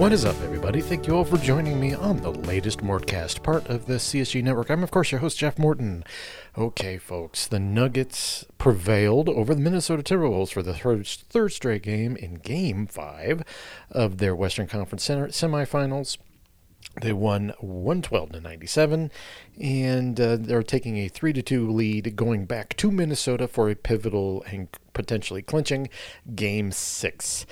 What is up, everybody? Thank you all for joining me on the latest Mortcast, part of the CSG Network. I'm, of course, your host, Jeff Morton. Okay, folks, the Nuggets prevailed over the Minnesota Timberwolves for the third straight game in Game 5 of their Western Conference semifinals. They won 112-97, and they're taking a 3-2 lead going back to Minnesota for a pivotal and potentially clinching Game 6.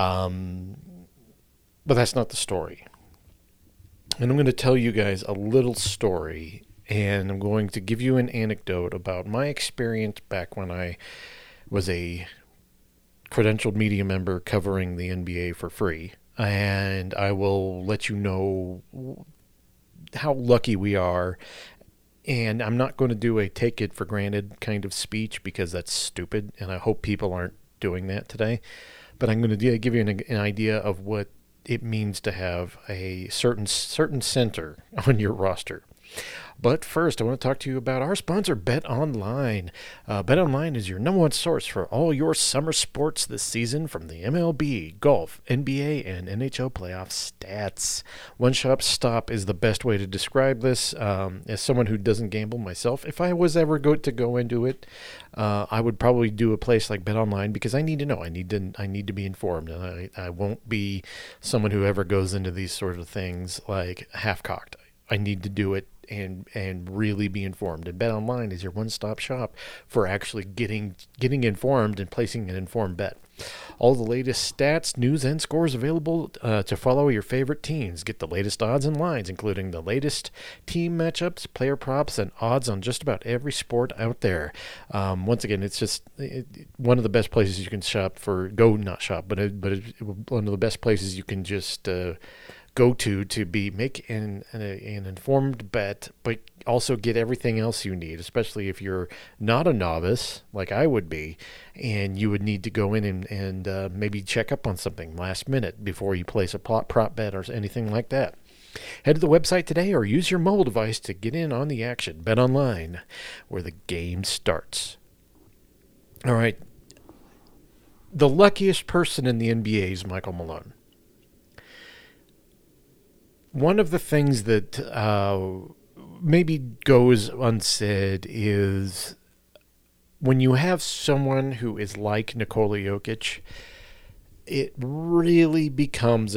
But that's not the story. And I'm going to tell you guys a little story, and I'm going to give you an anecdote about my experience back when I was a credentialed media member covering the NBA for free. And I will let you know how lucky we are. And I'm not going to do a take it for granted kind of speech because that's stupid, and I hope people aren't doing that today. But I'm going to give you an idea of what it means to have a certain center on your roster. But first, I want to talk to you about our sponsor, BetOnline. BetOnline is your number one source for all your summer sports this season, from the MLB, golf, NBA, and NHL playoff stats. One-shop stop is the best way to describe this. As someone who doesn't gamble myself, if I was ever to go into it, I would probably do a place like BetOnline because I need to know. I need to be informed, and I won't be someone who ever goes into these sort of things like half-cocked. I need to do it and really be informed. And BetOnline is your one-stop shop for actually getting informed and placing an informed bet. All the latest stats, news, and scores available to follow your favorite teams. Get the latest odds and lines, including the latest team matchups, player props, and odds on just about every sport out there. Once again, it's just one of the best places you can shop for. One of the best places you can just go to make an informed bet, but also get everything else you need, especially if you're not a novice like I would be, and you would need to go in and maybe check up on something last minute before you place a prop bet or anything like that. Head to the website today or use your mobile device to get in on the action. BetOnline, where the game starts. All right. The luckiest person in the NBA is Michael Malone. One of the things that maybe goes unsaid is when you have someone who is like Nikola Jokic, it really becomes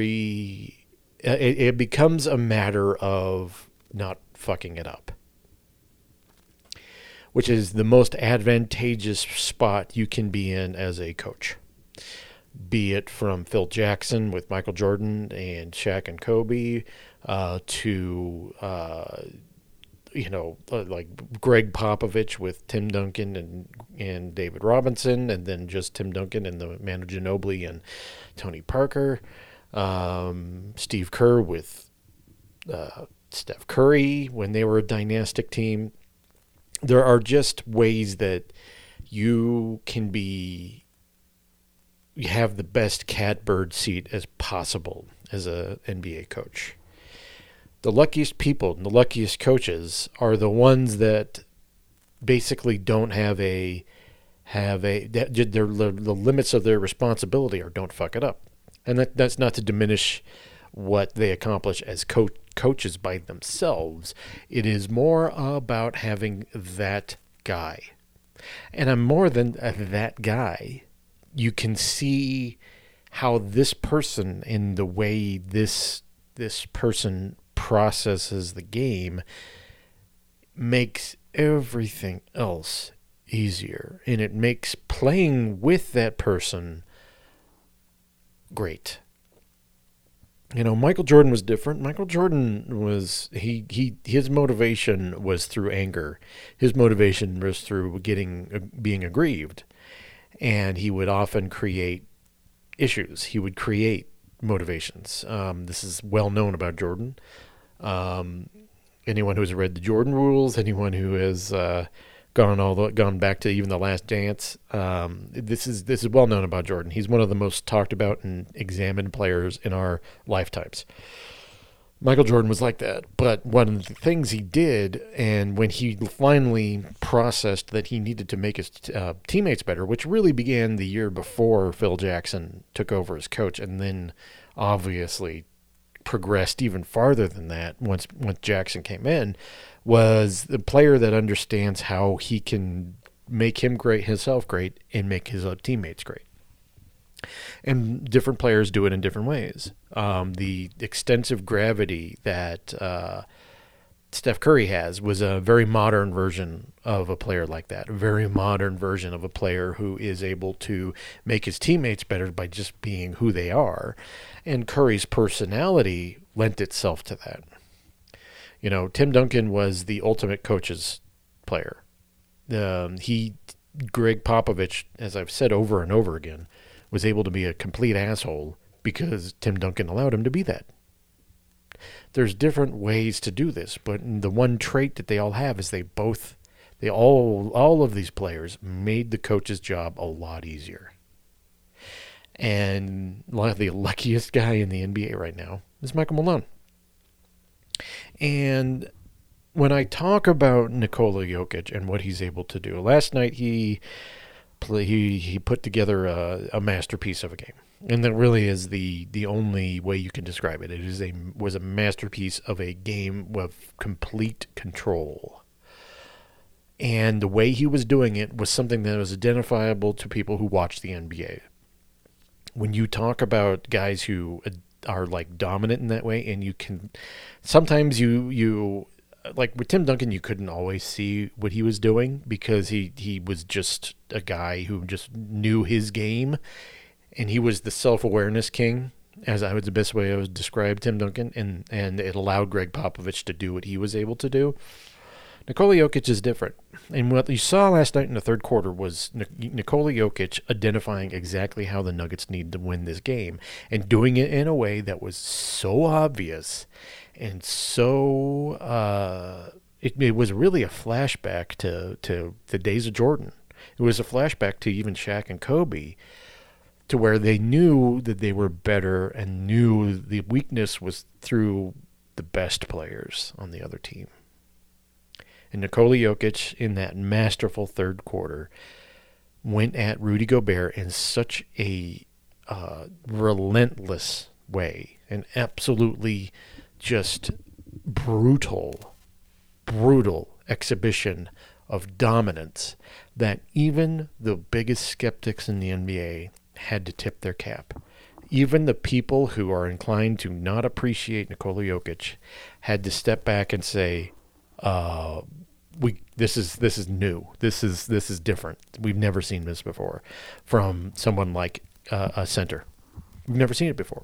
it becomes a matter of not fucking it up, which is the most advantageous spot you can be in as a coach. Be it from Phil Jackson with Michael Jordan and Shaq and Kobe, to like Greg Popovich with Tim Duncan and David Robinson, and then just Tim Duncan and the Manu Ginobili and Tony Parker, Steve Kerr with Steph Curry when they were a dynastic team. There are just ways that you can have the best catbird seat as possible as a NBA coach. The luckiest people and the luckiest coaches are the ones that basically don't have the limits of their responsibility, or don't fuck it up. And that's not to diminish what they accomplish as coaches by themselves. It is more about having that guy. And I'm more than that guy. You can see how this person, in the way this person processes the game, makes everything else easier. And it makes playing with that person great. You know, Michael Jordan was different. Michael Jordan was, his motivation was through anger. His motivation was through being aggrieved. And he would often create issues. He would create motivations. This is well known about Jordan. Anyone who's read the Jordan Rules, anyone who has gone back to even The Last Dance, this is well known about Jordan. He's one of the most talked about and examined players in our lifetimes. Michael Jordan was like that. But one of the things he did, and when he finally processed that he needed to make his teammates better, which really began the year before Phil Jackson took over as coach, and then obviously progressed even farther than that once Jackson came in, was the player that understands how he can make him great, himself great, and make his teammates great. And different players do it in different ways. The extensive gravity that Steph Curry has was a very modern version of a player like that, a very modern version of a player who is able to make his teammates better by just being who they are. And Curry's personality lent itself to that. You know, Tim Duncan was the ultimate coach's player. Greg Popovich, as I've said over and over again, was able to be a complete asshole because Tim Duncan allowed him to be that. There's different ways to do this, but the one trait that they all have is all of these players made the coach's job a lot easier. And the luckiest guy in the NBA right now is Michael Malone. And when I talk about Nikola Jokic and what he's able to do, last night he put together a masterpiece of a game. And that really is the only way you can describe it. It was a masterpiece of a game with complete control. And the way he was doing it was something that was identifiable to people who watch the NBA. When you talk about guys who are like dominant in that way, and you can sometimes you like with Tim Duncan, you couldn't always see what he was doing because he was just a guy who just knew his game. And he was the self-awareness king, as I was the best way I would describe Tim Duncan, and it allowed Greg Popovich to do what he was able to do. Nikola Jokic is different. And what you saw last night in the third quarter was Nikola Jokic identifying exactly how the Nuggets need to win this game and doing it in a way that was so obvious and so it was really a flashback to the days of Jordan. It was a flashback to even Shaq and Kobe, to where they knew that they were better and knew the weakness was through the best players on the other team. And Nikola Jokic, in that masterful third quarter, went at Rudy Gobert in such a relentless way, an absolutely just brutal exhibition of dominance that even the biggest skeptics in the NBA had to tip their cap. Even the people who are inclined to not appreciate Nikola Jokic had to step back and say, this is new. This is different. We've never seen this before from someone like a center. We've never seen it before.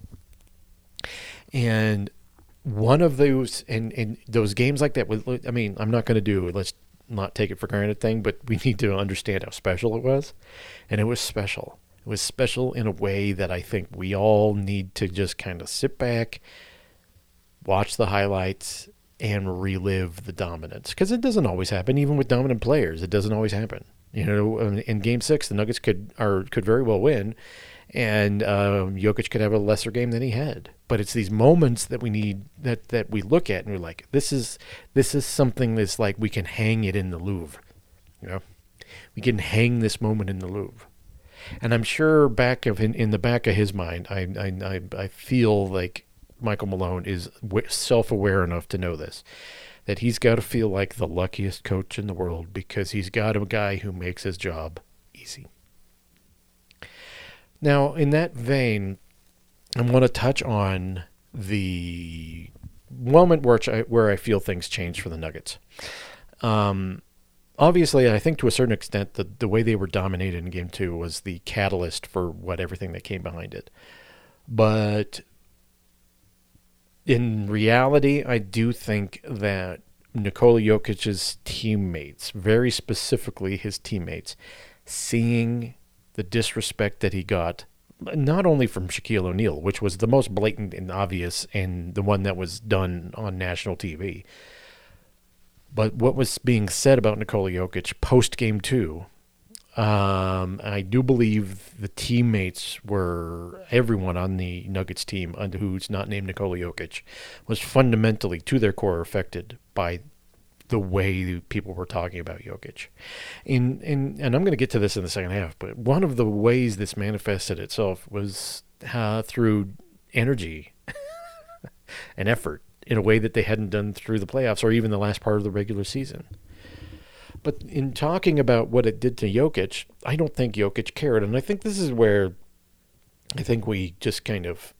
And one of those and those games like that, I mean, I'm not going to do let's not take it for granted thing, but we need to understand how special it was, and it was special. It was special in a way that I think we all need to just kind of sit back, watch the highlights, and relive the dominance. Because it doesn't always happen, even with dominant players. It doesn't always happen. You know, in Game 6, the Nuggets could very well win, and Jokic could have a lesser game than he had. But it's these moments that we need, that we look at, and we're like, this is something that's like we can hang it in the Louvre. You know, we can hang this moment in the Louvre. And I'm sure in the back of his mind, I feel like Michael Malone is self-aware enough to know this, that he's got to feel like the luckiest coach in the world because he's got a guy who makes his job easy. Now, in that vein, I want to touch on the moment where I feel things change for the Nuggets. Obviously, I think to a certain extent, the way they were dominated in Game 2 was the catalyst for everything that came behind it. But in reality, I do think that Nikola Jokic's teammates, very specifically his teammates, seeing the disrespect that he got, not only from Shaquille O'Neal, which was the most blatant and obvious and the one that was done on national TV, but what was being said about Nikola Jokic post Game 2 I do believe the teammates were everyone on the Nuggets team, who's not named Nikola Jokic, was fundamentally to their core affected by the way people were talking about Jokic. And I'm going to get to this in the second half, but one of the ways this manifested itself was through energy and effort in a way that they hadn't done through the playoffs or even the last part of the regular season. But in talking about what it did to Jokic, I don't think Jokic cared. And I think this is where I think we just kind of,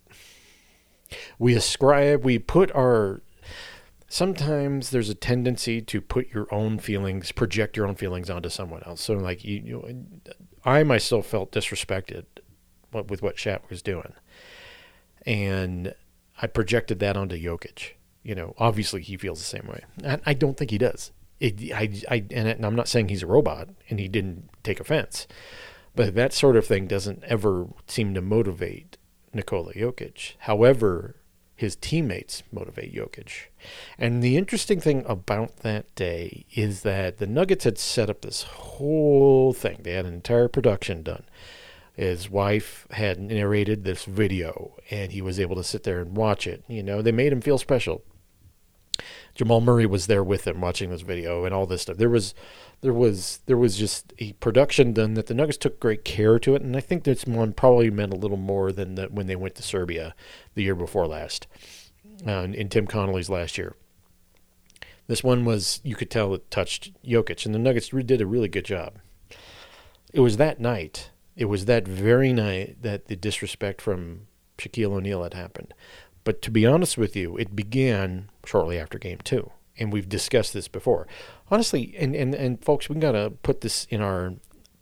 we put our, sometimes there's a tendency to put your own feelings, project your own feelings onto someone else. So like I myself felt disrespected with what Shaq was doing. And I projected that onto Jokic. Obviously he feels the same way. I don't think he does. And I'm not saying he's a robot and he didn't take offense, but that sort of thing doesn't ever seem to motivate Nikola Jokic. However, his teammates motivate Jokic. And the interesting thing about that day is that the Nuggets had set up this whole thing. They had an entire production done. His wife had narrated this video and he was able to sit there and watch it. They made him feel special. Jamal Murray was there with him watching this video and all this stuff. There was just a production done that the Nuggets took great care to it, and I think this one probably meant a little more than when they went to Serbia the year before last, in Tim Connolly's last year. This one was, you could tell it touched Jokic, and the Nuggets did a really good job. It was that night, it was that very night that the disrespect from Shaquille O'Neal had happened. But to be honest with you, it began shortly after Game 2. And we've discussed this before. Honestly, and folks, we gotta put this in our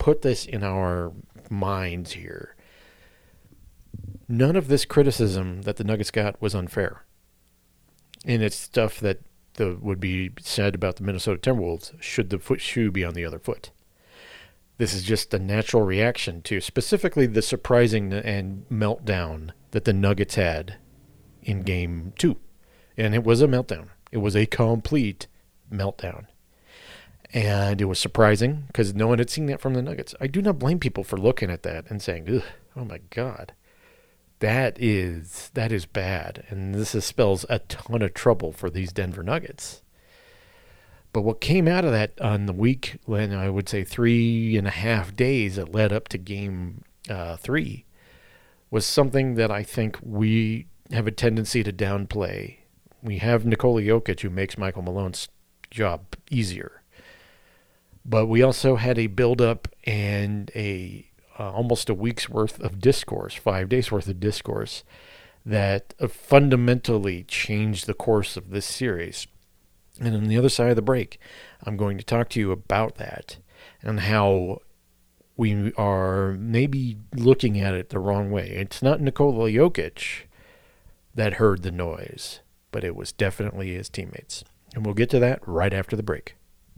minds here. None of this criticism that the Nuggets got was unfair. And it's stuff that would be said about the Minnesota Timberwolves should the shoe be on the other foot. This is just a natural reaction to specifically the surprising and meltdown that the Nuggets had in Game 2. And it was a meltdown. It was a complete meltdown. And it was surprising because no one had seen that from the Nuggets. I do not blame people for looking at that and saying, ugh, oh my God, that is bad. And this spells a ton of trouble for these Denver Nuggets. But what came out of that on the week, when I would say 3.5 days that led up to Game 3, was something that I think we have a tendency to downplay. We have Nikola Jokic, who makes Michael Malone's job easier. But we also had a build-up and almost a week's worth of discourse, 5 days worth of discourse, that fundamentally changed the course of this series. And on the other side of the break, I'm going to talk to you about that and how we are maybe looking at it the wrong way. It's not Nikola Jokic that heard the noise, but it was definitely his teammates. And we'll get to that right after the break.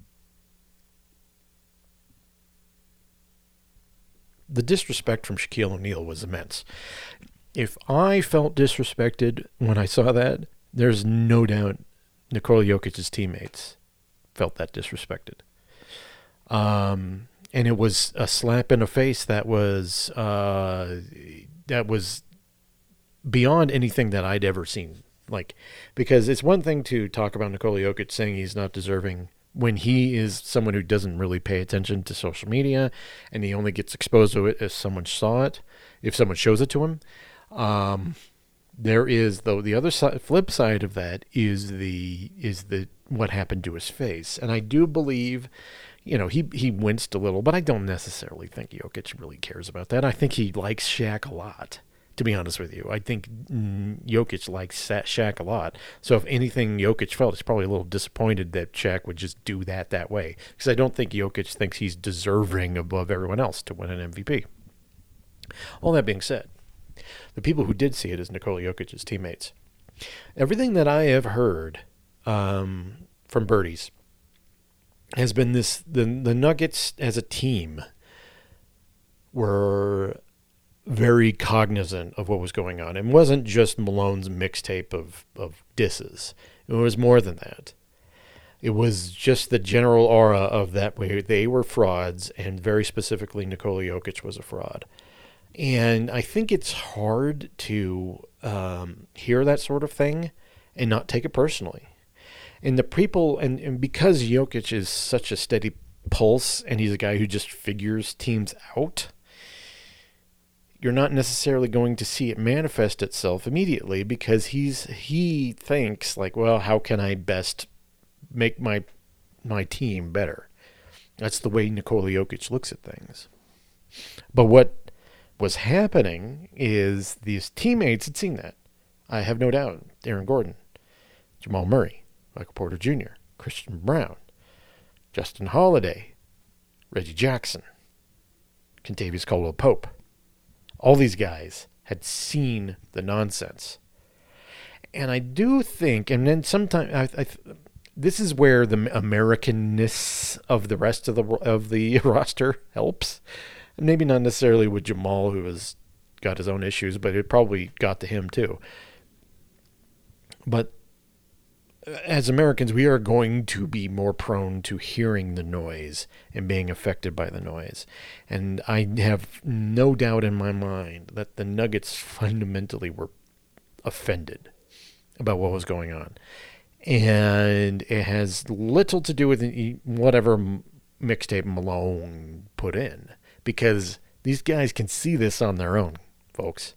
The disrespect from Shaquille O'Neal was immense. If I felt disrespected when I saw that, there's no doubt Nikola Jokic's teammates felt that disrespected. And it was a slap in the face that was beyond anything that I'd ever seen. Because it's one thing to talk about Nikola Jokic saying he's not deserving when he is someone who doesn't really pay attention to social media and he only gets exposed to it if someone saw it, if someone shows it to him. There is, though, the other flip side of that is the what happened to his face. And I do believe, he winced a little, but I don't necessarily think Jokic really cares about that. I think he likes Shaq a lot, to be honest with you. I think Jokic likes Shaq a lot. So if anything Jokic felt, he's probably a little disappointed that Shaq would just do that way. Because I don't think Jokic thinks he's deserving above everyone else to win an MVP. All that being said, the people who did see it as Nikola Jokic's teammates, everything that I have heard from birdies has been this: the Nuggets as a team were very cognizant of what was going on. It wasn't just Malone's mixtape of disses. It was more than that. It was just the general aura of that way. They were frauds, and very specifically, Nikola Jokic was a fraud. And I think it's hard to hear that sort of thing and not take it personally. And the people, and because Jokic is such a steady pulse, and he's a guy who just figures teams out, you're not necessarily going to see it manifest itself immediately, because he thinks like, well, how can I best make my team better? That's the way Nikola Jokic looks at things. But what was happening is these teammates had seen that. I have no doubt. Aaron Gordon, Jamal Murray, Michael Porter Jr., Christian Brown, Justin Holiday, Reggie Jackson, Kentavious Caldwell-Pope. All these guys had seen the nonsense. And I do think, and then sometimes this is where the Americanness of the rest of the roster helps. Maybe not necessarily with Jamal, who has got his own issues, but it probably got to him too. But as Americans, we are going to be more prone to hearing the noise and being affected by the noise. And I have no doubt in my mind that the Nuggets fundamentally were offended about what was going on. And it has little to do with whatever mixtape Malone put in, because these guys can see this on their own, folks.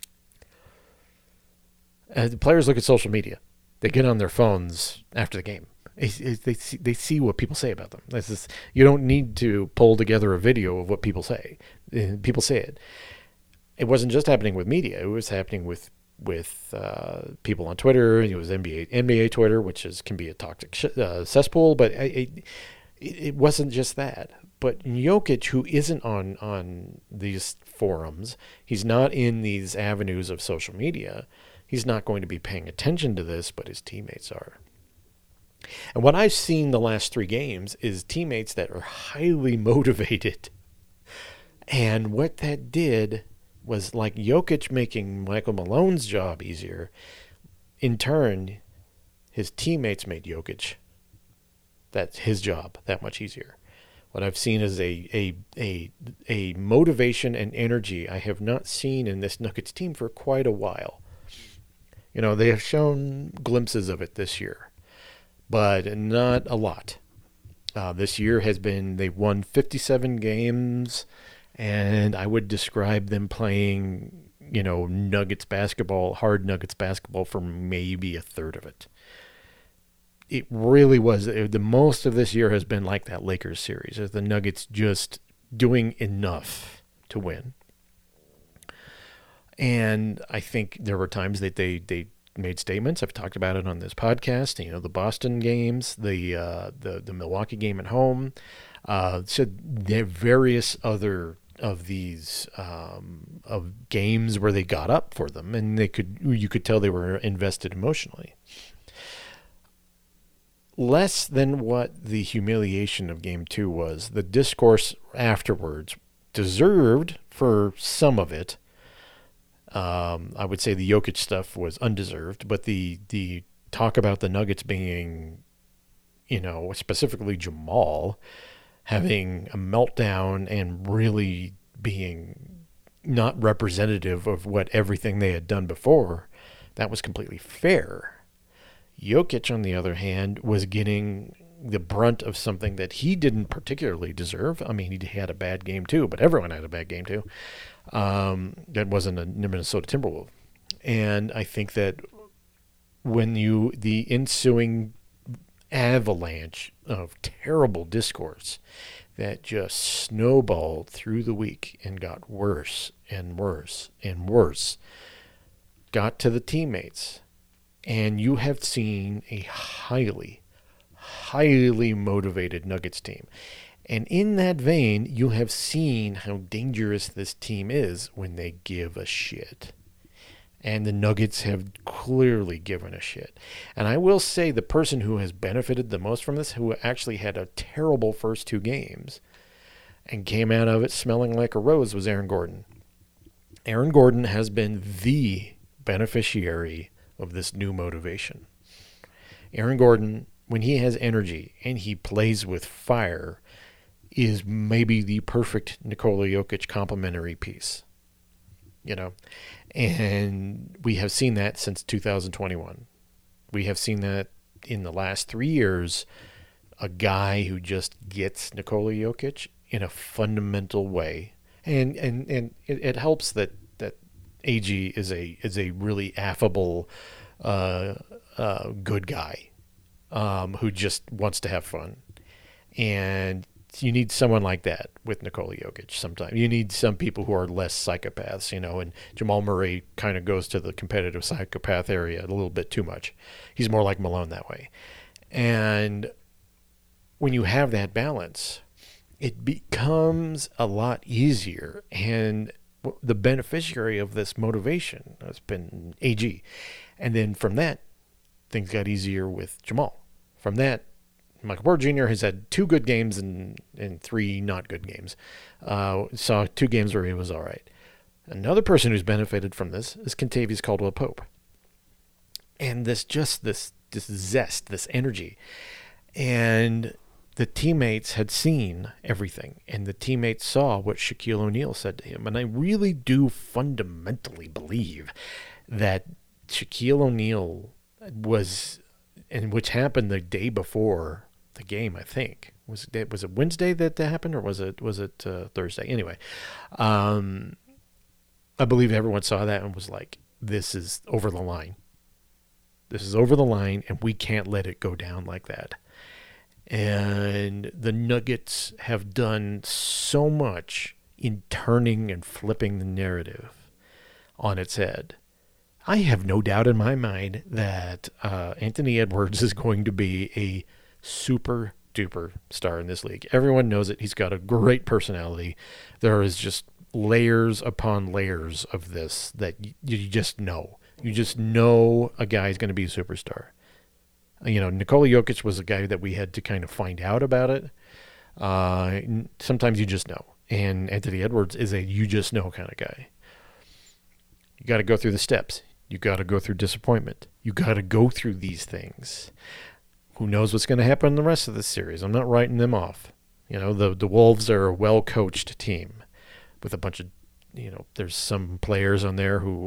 The players look at social media. They get on their phones after the game. They see what people say about them. You don't need to pull together a video of what people say. People say it. It wasn't just happening with media. It was happening with people on Twitter. It was NBA Twitter, which can be a toxic cesspool. But it wasn't just that. But Jokic, who isn't on these forums, he's not in these avenues of social media. He's not going to be paying attention to this, but his teammates are. And what I've seen the last 3 games is teammates that are highly motivated. And what that did was, like Jokic making Michael Malone's job easier, in turn, his teammates made Jokic, that's his job, that much easier. What I've seen is a motivation and energy I have not seen in this Nuggets team for quite a while. You know, they have shown glimpses of it this year, but not a lot. This year they've won 57 games, and I would describe them playing, Nuggets basketball, hard Nuggets basketball, for maybe a third of it. It really was. The most of this year has been like that Lakers series, as the Nuggets just doing enough to win. And I think there were times that they made statements. I've talked about it on this podcast. The Boston games, the Milwaukee game at home. So there are various other of these of games where they got up for them, and you could tell they were invested emotionally. Less than what the humiliation of Game 2 was, the discourse afterwards deserved for some of it. I would say the Jokic stuff was undeserved, but the talk about the Nuggets being, specifically Jamal, having a meltdown and really being not representative of what everything they had done before, that was completely fair. Jokic, on the other hand, was getting the brunt of something that he didn't particularly deserve. I mean, he had a bad game too, but everyone had a bad game too. That wasn't a Minnesota Timberwolves. And I think that when the ensuing avalanche of terrible discourse that just snowballed through the week and got worse and worse and worse, got to the teammates. And you have seen a highly, highly motivated Nuggets team. And in that vein, you have seen how dangerous this team is when they give a shit. And the Nuggets have clearly given a shit. And I will say the person who has benefited the most from this, who actually had a terrible first 2 games and came out of it smelling like a rose, was Aaron Gordon. Aaron Gordon has been the beneficiary of this new motivation. Aaron Gordon when he has energy and he plays with fire, is maybe the perfect Nikola Jokic complementary piece. You know, and we have seen that since 2021. We have seen that in the last 3 years, a guy who just gets Nikola Jokic in a fundamental way. And it helps that AG is a really affable, good guy, who just wants to have fun. And you need someone like that with Nikola Jokic sometimes. You need some people who are less psychopaths, and Jamal Murray kind of goes to the competitive psychopath area a little bit too much. He's more like Malone that way. And when you have that balance, it becomes a lot easier. And the beneficiary of this motivation has been AG. And then from that, things got easier with Jamal. From that, Michael Porter Jr. has had 2 good games and 3 not good games. Saw 2 games where he was all right. Another person who's benefited from this is Kentavious Caldwell-Pope. And this zest, this energy. And the teammates had seen everything. And the teammates saw what Shaquille O'Neal said to him. And I really do fundamentally believe that Shaquille O'Neal was, and which happened the day before the game, I think. Was it Wednesday that happened, or was it Thursday? Anyway, I believe everyone saw that and was like, this is over the line. This is over the line, and we can't let it go down like that. And the Nuggets have done so much in turning and flipping the narrative on its head. I have no doubt in my mind that Anthony Edwards is going to be a super duper star in this league. Everyone knows it. He's got a great personality. There is just layers upon layers of this that you just know. You just know a guy is going to be a superstar. Nikola Jokic was a guy that we had to kind of find out about it. Sometimes you just know. And Anthony Edwards is a you just know kind of guy. You got to go through the steps. You got to go through disappointment. You got to go through these things. Who knows what's going to happen in the rest of the series? I'm not writing them off. The Wolves are a well-coached team with a bunch of, there's some players on there who,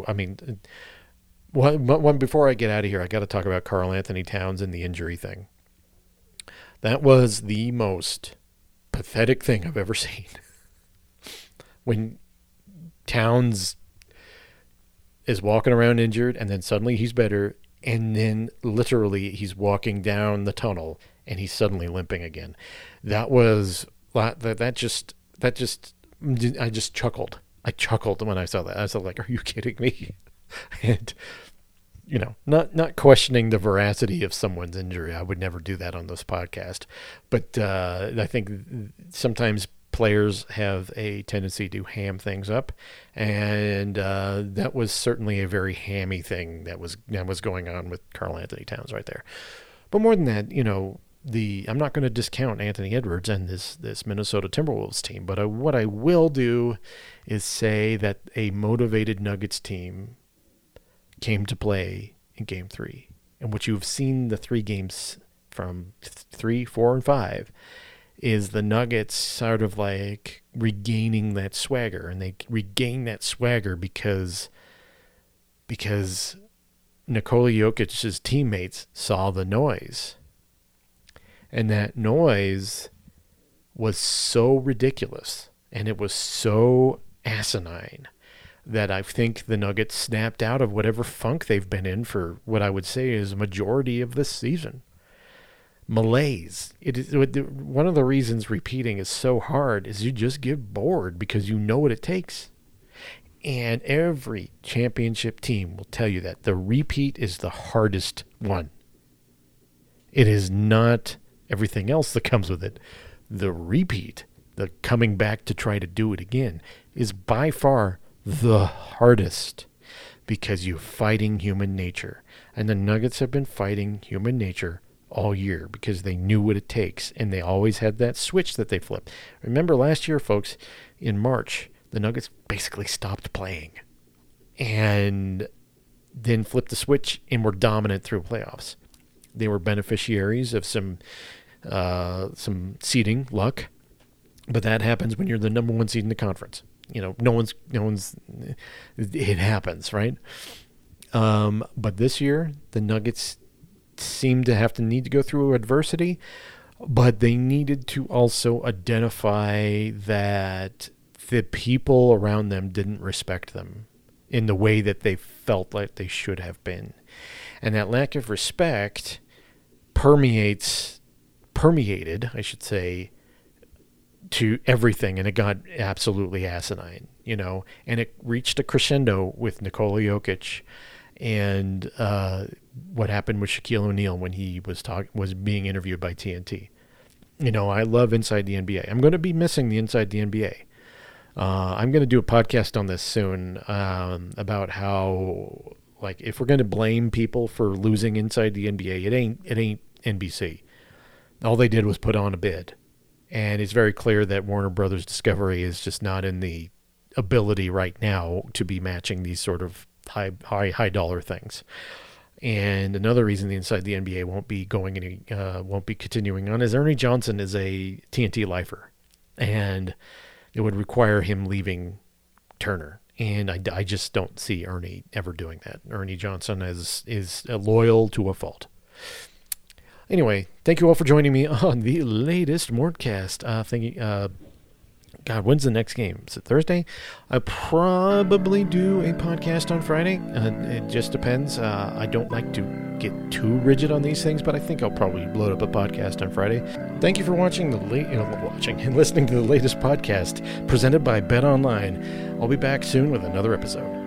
one before I get out of here, I got to talk about Karl Anthony Towns and the injury thing. That was the most pathetic thing I've ever seen. When Towns is walking around injured, and then suddenly he's better, and then literally he's walking down the tunnel, and he's suddenly limping again. That just I just chuckled. I chuckled when I saw that. I was like, "Are you kidding me?" And not questioning the veracity of someone's injury. I would never do that on this podcast, but I think sometimes players have a tendency to ham things up, and that was certainly a very hammy thing that was going on with Karl Anthony Towns right there. But more than that, I'm not going to discount Anthony Edwards and this Minnesota Timberwolves team, but what I will do is say that a motivated Nuggets team came to play in Game 3, and what you've seen the 3 games from 3, 4, and 5 is the Nuggets sort of like regaining that swagger, and they regain that swagger because Nikola Jokic's teammates saw the noise, and that noise was so ridiculous and it was so asinine that I think the Nuggets snapped out of whatever funk they've been in for what I would say is a majority of this season. Malaise. It is one of the reasons repeating is so hard is you just get bored because you know what it takes. And every championship team will tell you that the repeat is the hardest one. It is not everything else that comes with it. The repeat, the coming back to try to do it again, is by far the hardest because you're fighting human nature. And the Nuggets have been fighting human nature all year because they knew what it takes, and they always had that switch that they flipped. Remember last year, folks, in March, the Nuggets basically stopped playing and then flipped the switch and were dominant through playoffs. They were beneficiaries of some seeding luck, but that happens when you're the number one seed in the conference. No one's. It happens, right? But this year, the Nuggets seem to need to go through adversity, but they needed to also identify that the people around them didn't respect them in the way that they felt like they should have been. And that lack of respect permeated, I should say, to everything, and it got absolutely asinine, and it reached a crescendo with Nikola Jokic and what happened with Shaquille O'Neal when he was being interviewed by TNT. I love Inside the NBA. I'm going to be missing the Inside the NBA. I'm going to do a podcast on this soon about how, like, if we're going to blame people for losing Inside the NBA, it ain't NBC. All they did was put on a bid, and it's very clear that Warner Brothers Discovery is just not in the ability right now to be matching these sort of high dollar things. And another reason the Inside the NBA won't be continuing on is Ernie Johnson is a TNT lifer, and it would require him leaving Turner. And I just don't see Ernie ever doing that. Ernie Johnson is loyal to a fault. Anyway, thank you all for joining me on the latest Mortcast. God, when's the next game? Is it Thursday? I probably do a podcast on Friday. It just depends. I don't like to get too rigid on these things, but I think I'll probably load up a podcast on Friday. Thank you for watching and listening to the latest podcast presented by Bet Online. I'll be back soon with another episode.